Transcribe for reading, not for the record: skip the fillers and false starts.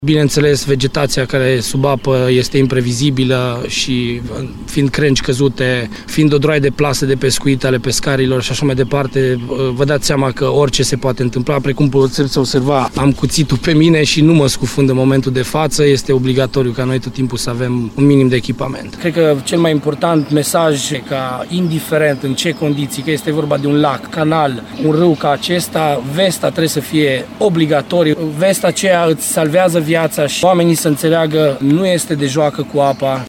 Bineînțeles, vegetația care e sub apă este imprevizibilă și fiind crengi căzute, fiind odroaie de plase de pescuit ale pescarilor și așa mai departe, vă dați seama că orice se poate întâmpla. Precum puteți observa, am cuțitul pe mine și nu mă scufund în momentul de față. Este obligatoriu ca noi tot timpul să avem un minim de echipament. Cred că cel mai important mesaj e ca, indiferent în ce condiții, că este vorba de un lac, canal, un râu ca acesta, vesta trebuie să fie obligatoriu. Vesta aceea îți salvează viața și oamenii să înțeleagă, nu este de joacă cu apa.